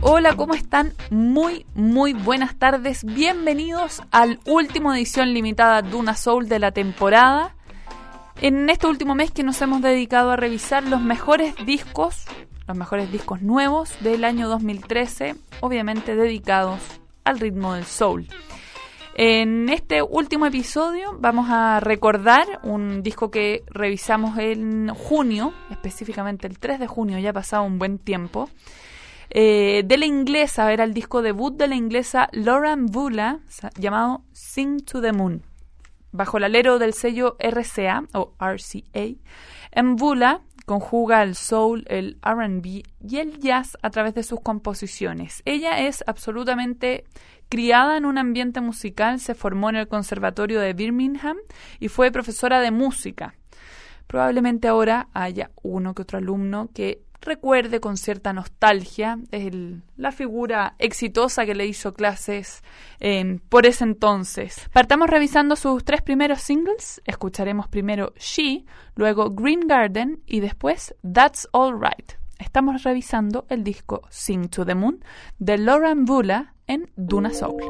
Hola, ¿cómo están? Muy buenas tardes. Bienvenidos al último edición limitada Duna Soul de la temporada. En este último mes que nos hemos dedicado a revisar los mejores discos nuevos del año 2013, obviamente dedicados al ritmo del soul. En este último episodio vamos a recordar un disco que revisamos en junio, específicamente el 3 de junio, ya ha pasado un buen tiempo. De la inglesa, era el disco debut de la inglesa Laura Mvula, llamado Sing to the Moon. Bajo el alero del sello RCA, o RCA, Mvula conjuga el soul, el R&B y el jazz a través de sus composiciones. Ella es absolutamente criada en un ambiente musical, se formó en el Conservatorio de Birmingham y fue profesora de música. Probablemente ahora haya uno que otro alumno que recuerde con cierta nostalgia la figura exitosa que le hizo clases por ese entonces. Partamos revisando sus 3 primeros singles. Escucharemos primero She, luego Green Garden y después That's All Right. Estamos revisando el disco Sing to the Moon de Laura Mvula en Duna Soul.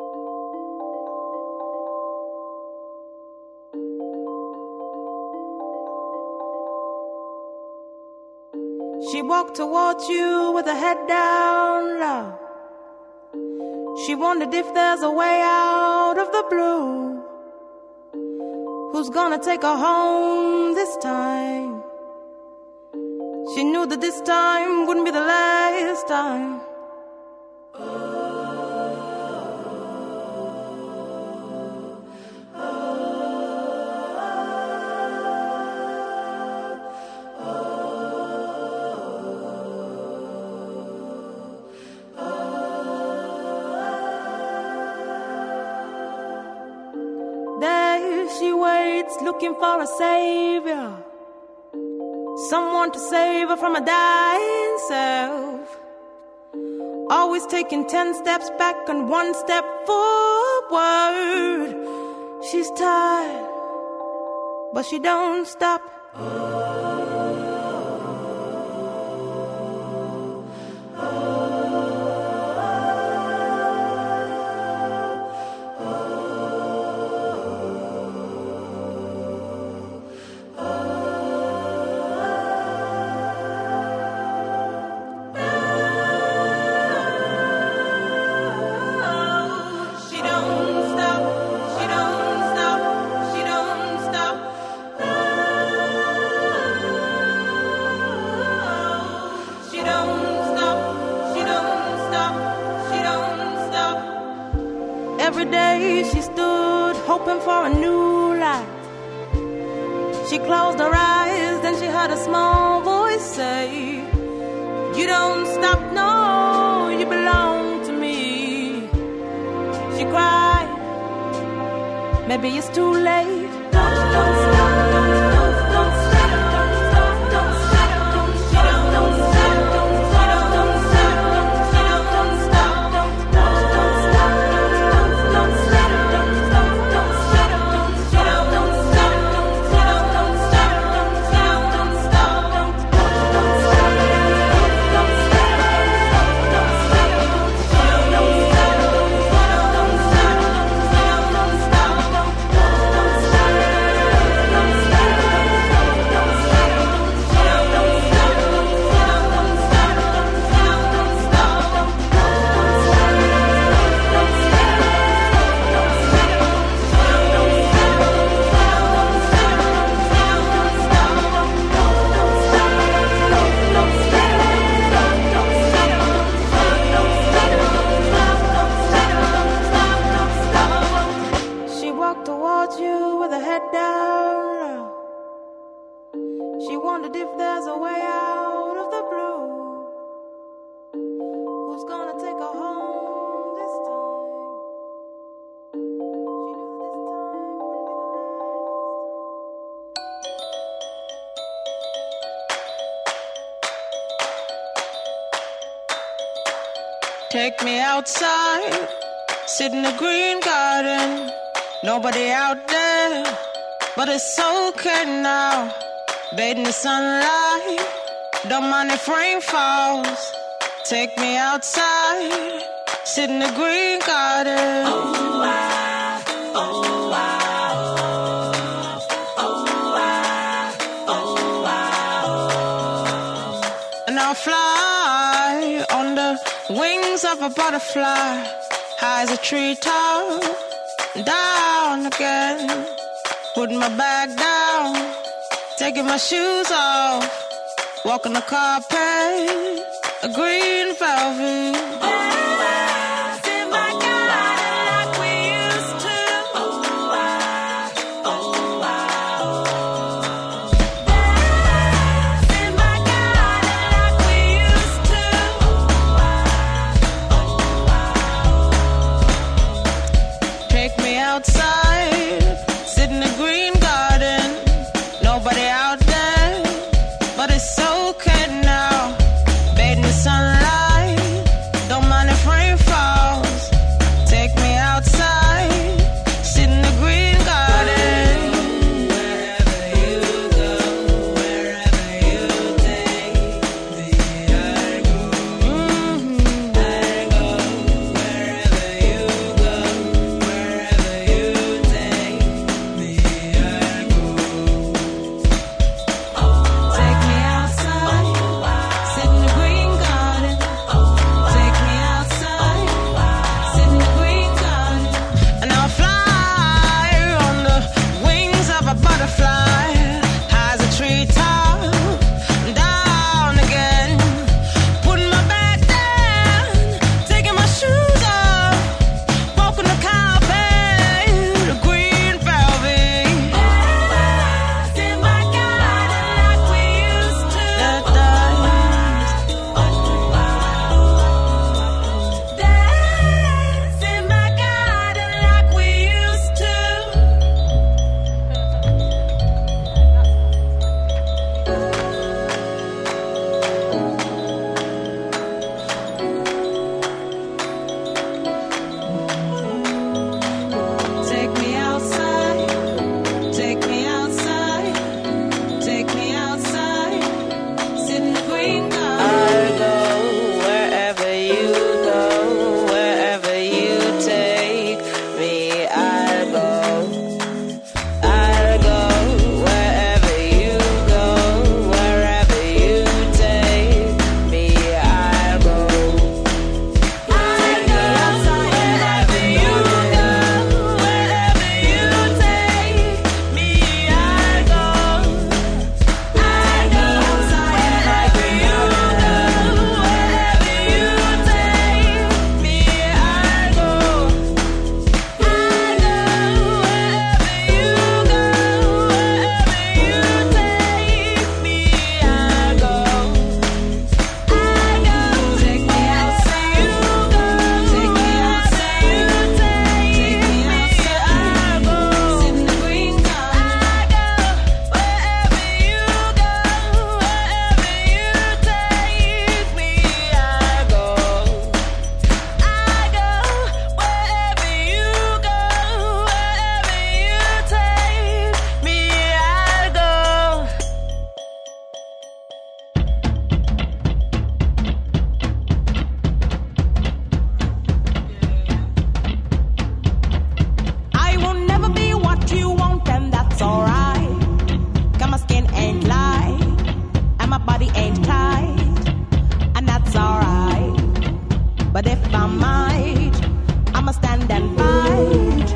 She walked towards you with her head down low. She wondered if there's a way out of the blue. Who's gonna take her home this time? She knew that this time wouldn't be the last time. She waits, looking for a savior, someone to save her from a dying self. Always taking 10 steps back and 1 step forward. She's tired, but she don't stop. Every day she stood hoping for a new light. She closed her eyes, then she heard a small voice say, "You don't stop, no, you belong to me." She cried, maybe it's too late. Don't stop, don't stop. Take me outside, sit in the green garden. Nobody out there, but it's okay now. Bathe in the sunlight, don't mind if rain falls. Take me outside, sit in the green garden. Oh, I, oh, I, oh, I, oh, I. And I'll fly on the wings of a butterfly, high as a treetop, down again. Put my bag down, taking my shoes off, walking the carpet, a green velvet. Dance in my garden like we used to. Oh, I, oh, I, oh. Dance in my garden like we used to. Oh, I, oh, I, oh. Take me outside, sit in the green garden. Nobody out there, but it's okay now. Bathe in the sunlight, don't mind if rain falls. Take me outside, sit in the green garden. Wherever you go, wherever you take me, I go. I go. Wherever you go, wherever you take me, I go. Take me outside, sit in the green garden. Take me outside, sit in the green garden. And I'll fly on the wings of a butterfly, high as a treetop, down again. Putting my back down, taking my shoes off, walking the carpet, the green velvet. Dance in my garden like we used to. Dance in my garden like we used to. Take me outside, take me outside, take me outside, sit in the green garden. I go wherever you go, wherever you take me, I go. I go wherever you go, wherever you take me, I go. I go wherever you go, wherever you take me, I go. I go wherever you go, wherever you take me, I go. I go wherever you go, wherever you take me, I go. Take me outside, you go. Take me outside, you take me outside, I go. Sit in the green garden. I go wherever you go, wherever you take me, I go. I go wherever you go, wherever you take me, I go. I will never be what you want, and that's alright. 'Cause my skin ain't light, and my body ain't tight, and that's alright. But if I might, I'ma stand and fight.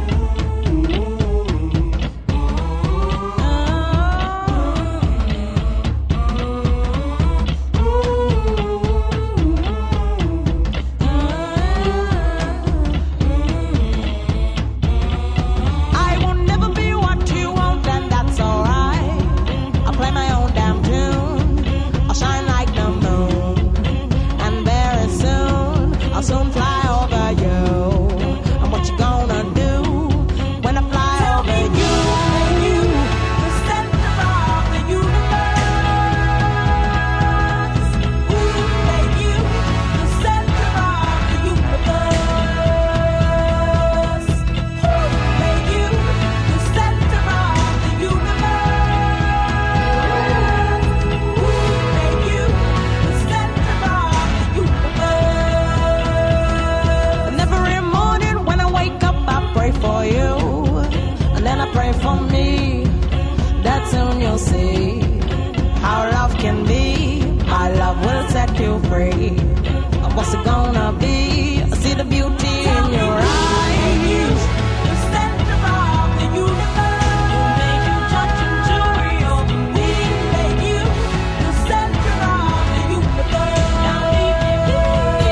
I will never be what you want, and that's alright. I'll play my own damn tune. I'll shine like free. What's it gonna be? I see the beauty in your eyes. The center of the universe. You make you judge and jury over me. Make you the center of the universe. Now leave me be.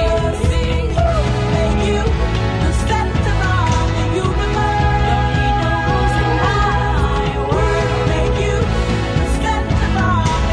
Make you the center of the universe. Don't need no rules in my world. Make you the center of the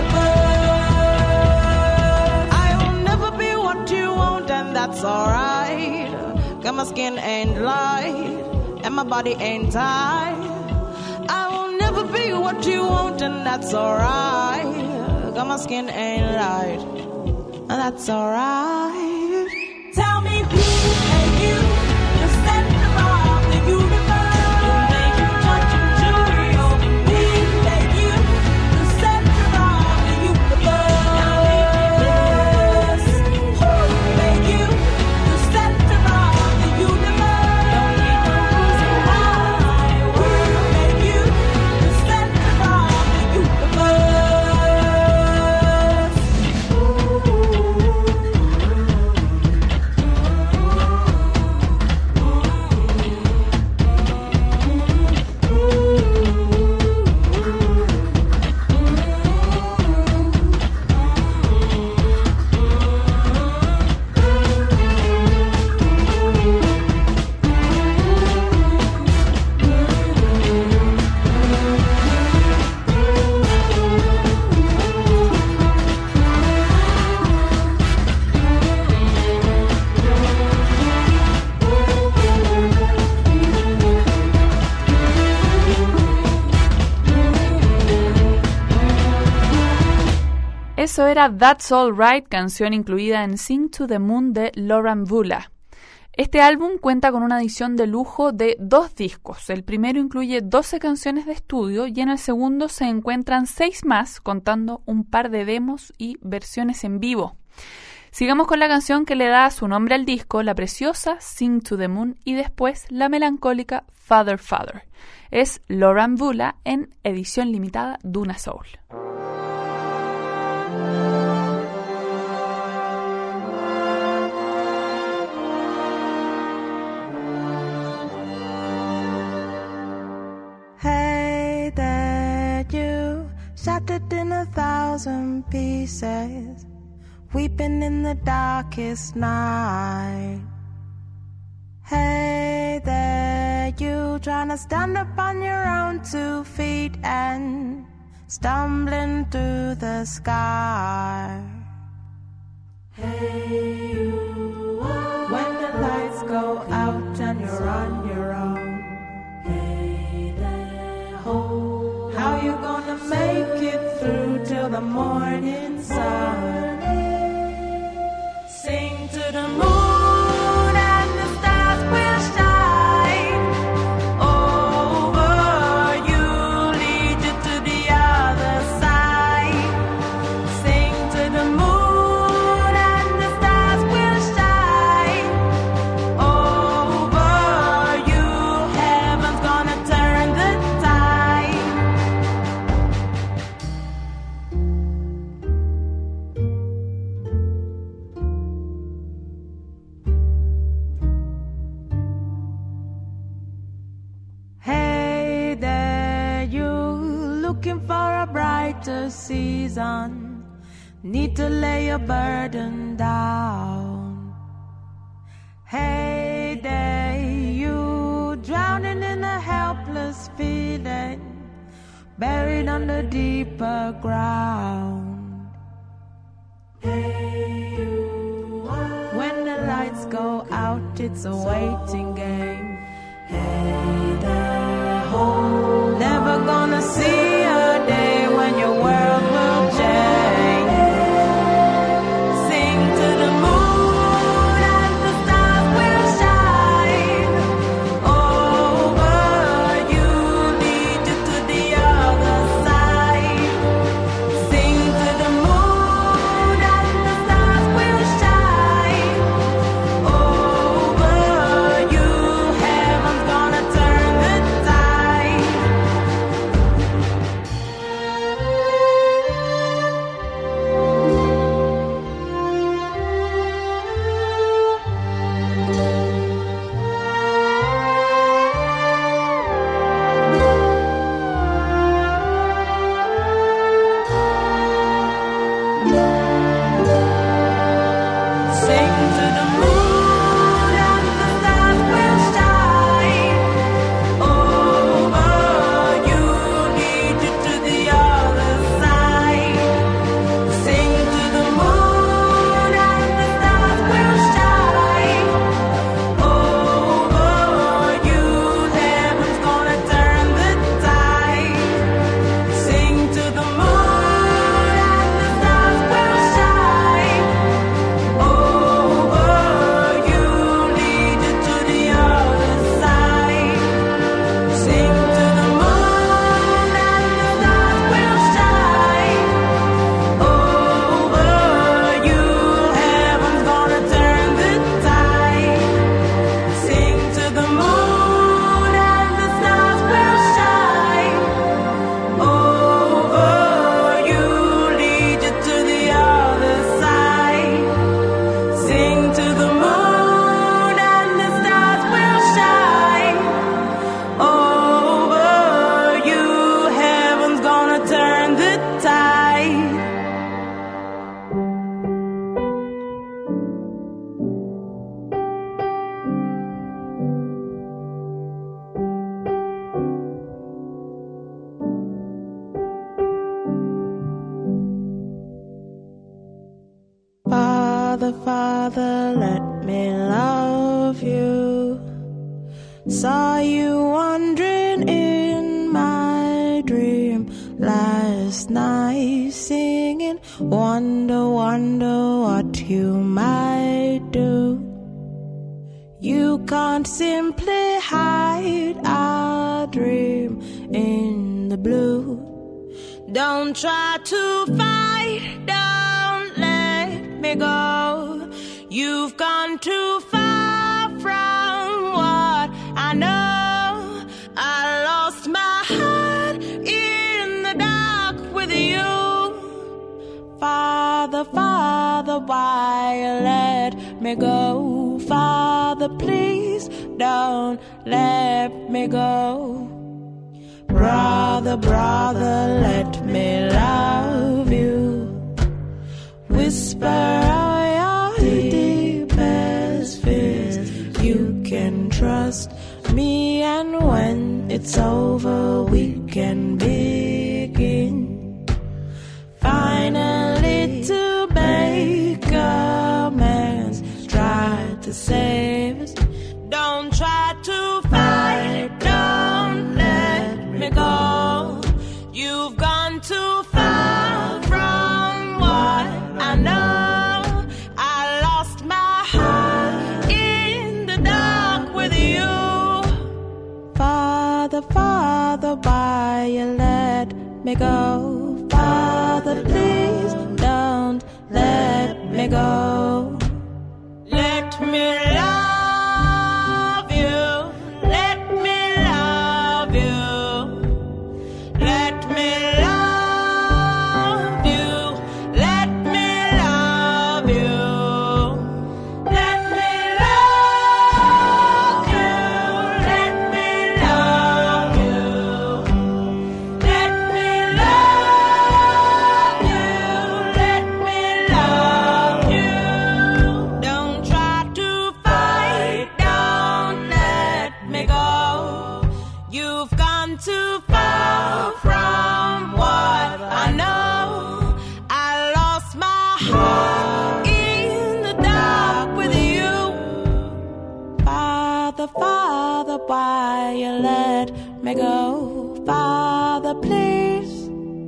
universe. I will never be what you want, and that's alright. 'Cause my skin ain't light and my body ain't tight. I will never be what you want, and that's alright. 'Cause my skin ain't light and that's alright. Tell me who made you the center of the universe? Who made you judge and jury over me? Made you the center of the universe? Now leave me blessed. Who made you the center of the universe? Don't need no rules in my world. Made you the center of the universe. Eso era That's All Right, canción incluida en Sing to the Moon de Lauren Vula. Este álbum cuenta con una edición de lujo de 2 discos. El primero incluye 12 canciones de estudio y en el segundo se encuentran 6 más, contando un par de demos y versiones en vivo. Sigamos con la canción que le da su nombre al disco, la preciosa Sing to the Moon, y después la melancólica Father Father. Es Lauren Vula en edición limitada Duna Soul. Hey there, you, shattered in 1,000 pieces, weeping in the darkest night. Hey there, you, trying to stand up on your own 2 feet and stumbling through the sky. Hey you, when the lights go out and you're on your own. How you gonna make it through till the morning sun? Sing to the moon and the stars will shine over you, lead you to the other side. Sing to the moon and the stars will shine over you. Heaven's gonna turn the tide. Hey there, you, looking for a brighter season, need to lay your burden down. Hey there, you, drowning in a helpless feeling, buried under deeper ground. Hey you, when the lights go out, it's a waiting game. Hey there, home, never gonna see a day when your world will change. Sing to the moon and the stars will shine over you, lead you to the other side. Sing to the moon and the stars will shine over you. Father, Father, let me love you. Saw you wandering in my dream last night, singing, wonder, wonder what you might do. You can't simply hide our dream in the blue. Don't try to fight, don't let me go. You've gone too far from what I know. I lost my heart in the dark with you. Father, Father, why let me go? Father, please don't let me go. Brother, brother, let me love you. Whisper all your deepest fears. You can trust me, and when it's over, we can begin. Finally, to make amends, try to save us. Don't try to fight, don't let me go. You've gone too far from what I know. I lost my heart in the dark with you. Father, Father, why you let me go? Father, please don't let me go. Let me love you. Let me love you. Let me love you. Let me love you. Let me love you. Let me love you. Let me love you. Let me love you. Don't try to fight, don't let me go. You've gone too far from what I know. I lost my heart in the dark with you. Father, Father, why you let me go? Father, please.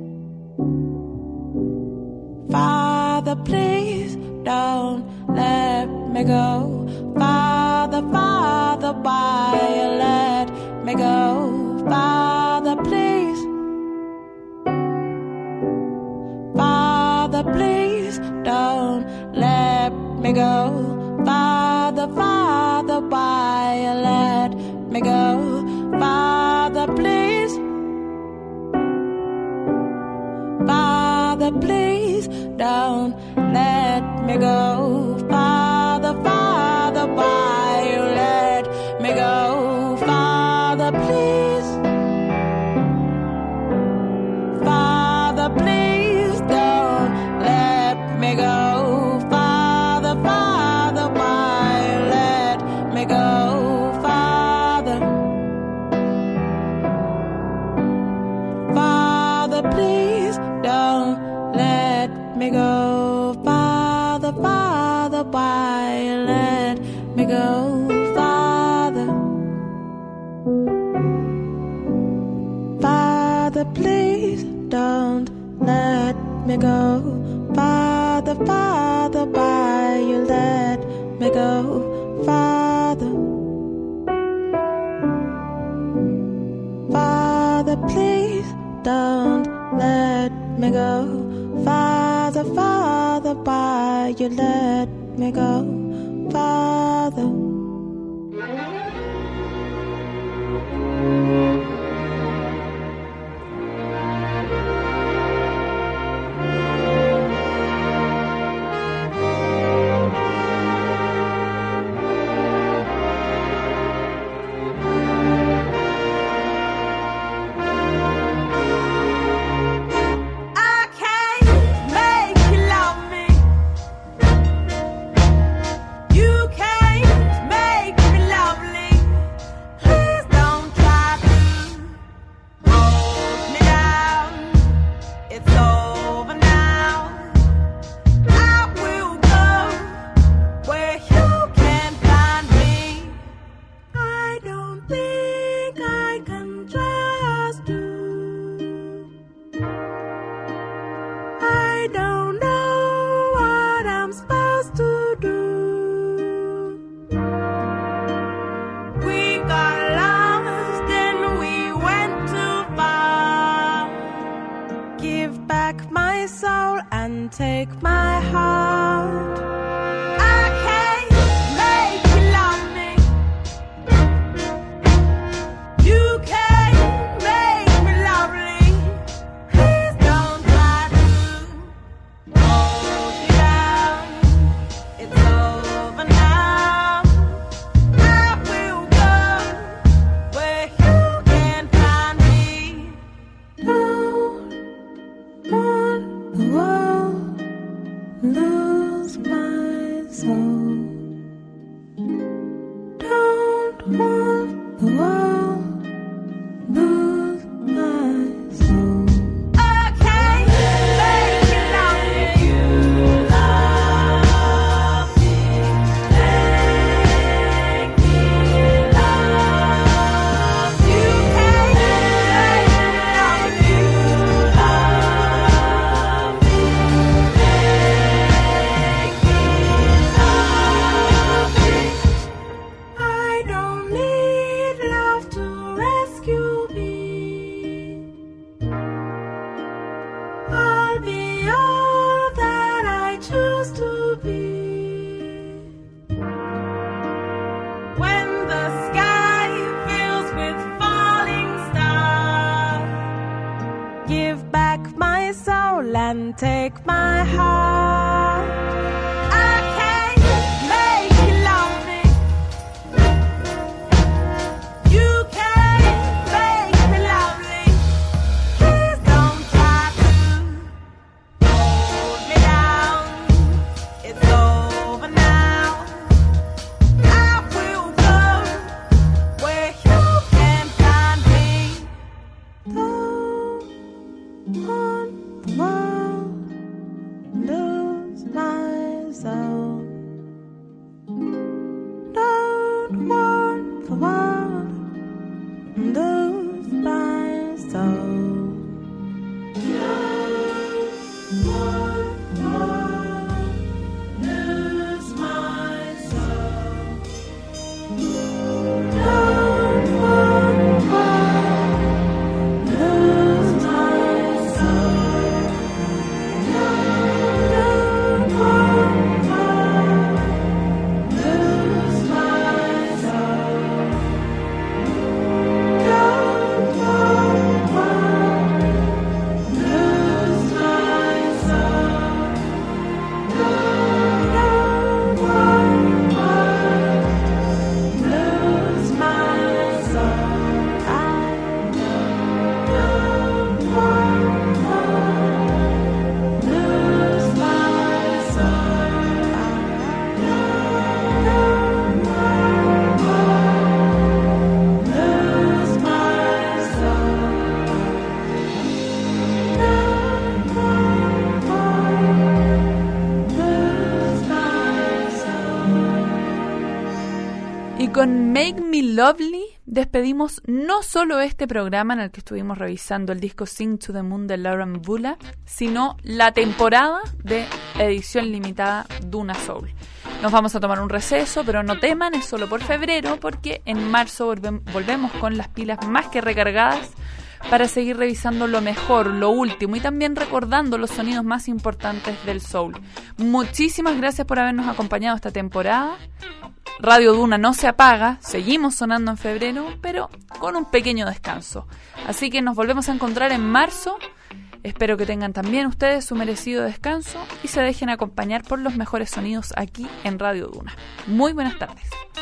Father, please don't let me go. Father, Father, why you let me go? Father, please. Father, please don't let me go. Father, Father, why you let me go? Father, please. Father, please don't let me go. Father, Father, why you let me go? Father, please. Father, please don't let go, Father, Father, why let me go, Father? Father, please don't let me go, Father, Father, why you let me go, Father? Father, please don't let me go, Father, Father, why you let me go, Father? Take my heart. I can't make you love me. You can't make me lovely. Please don't try to hold me down. It's over now. I will go where you can't find me. Don't want the world lose my soul. Don't want the world lose my soul. I can't make you love me. You love me. Make me love you. Can't make me love you. Love me. I don't need love to rescue me. I'll be all that I choose to be. When the sky fills with falling stars, give back my soul and take my heart. I can't make you love me. You can't make me lovely. Please don't try to hold me down. It's over now. I will go where you can't find me. Don't want the world lose my soul. Don't want the world lose my soul. Don't want the world lose my soul. Don't want the world lose my soul. Don't want the world. Con Make Me Lovely despedimos no solo este programa en el que estuvimos revisando el disco Sing to the Moon de Lauren Bula, sino la temporada de edición limitada Duna Soul. Nos vamos a tomar un receso, pero no teman, es solo por febrero, porque en marzo volvemos con las pilas más que recargadas para seguir revisando lo mejor, lo último y también recordando los sonidos más importantes del soul. Muchísimas gracias por habernos acompañado esta temporada. Radio Duna no se apaga, seguimos sonando en febrero, pero con un pequeño descanso. Así que nos volvemos a encontrar en marzo. Espero que tengan también ustedes su merecido descanso y se dejen acompañar por los mejores sonidos aquí en Radio Duna. Muy buenas tardes.